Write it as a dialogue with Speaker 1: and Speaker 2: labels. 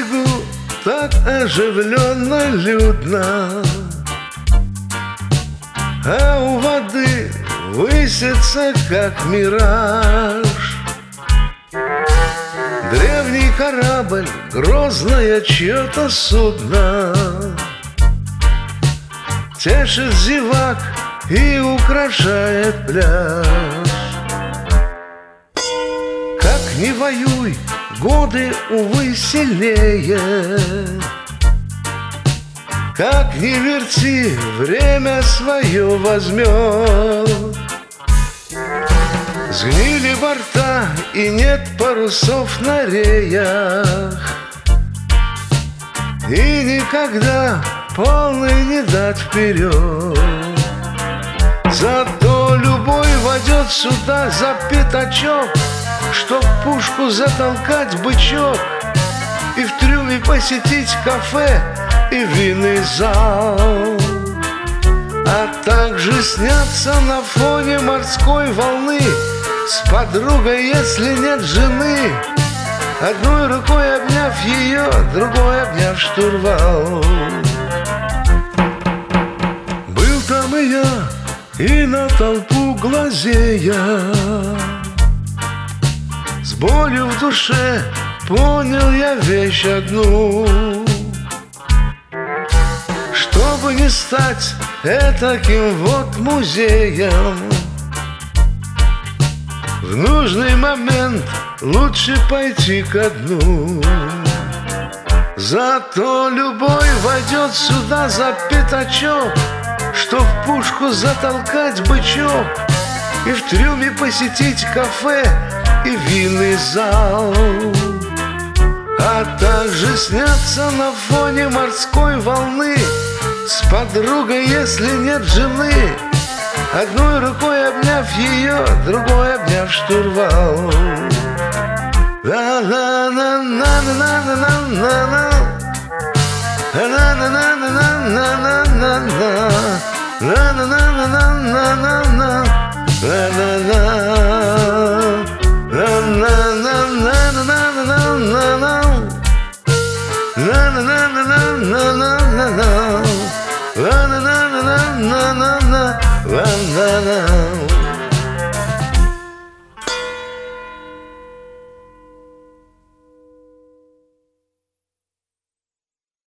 Speaker 1: берегу так оживленно, людно, а у воды высится, как мираж, древний корабль, грозное чье-то судно, тешит зевак и украшает пляж. Как ни воюй, годы, увы, сильнее, как ни верти, время свое возьмет. Сгнили борта и нет парусов на реях, и никогда полный не дать вперед. Зато любой войдет сюда за пятачок, чтоб пушку затолкать бычок, и в трюме посетить кафе и винный зал, а также сняться на фоне морской волны с подругой, если нет жены, одной рукой обняв ее, другой обняв штурвал. Был там и я, и на толпу глазея, с болью в душе понял я вещь одну: чтобы не стать этаким вот музеем, в нужный момент лучше пойти ко дну. Зато любой войдет сюда за пятачок, чтоб в пушку затолкать бычок, и в трюме посетить кафе и винный зал, а также сняться на фоне морской волны с подругой, если нет жены, одной рукой обняв ее, другой обняв штурвал. La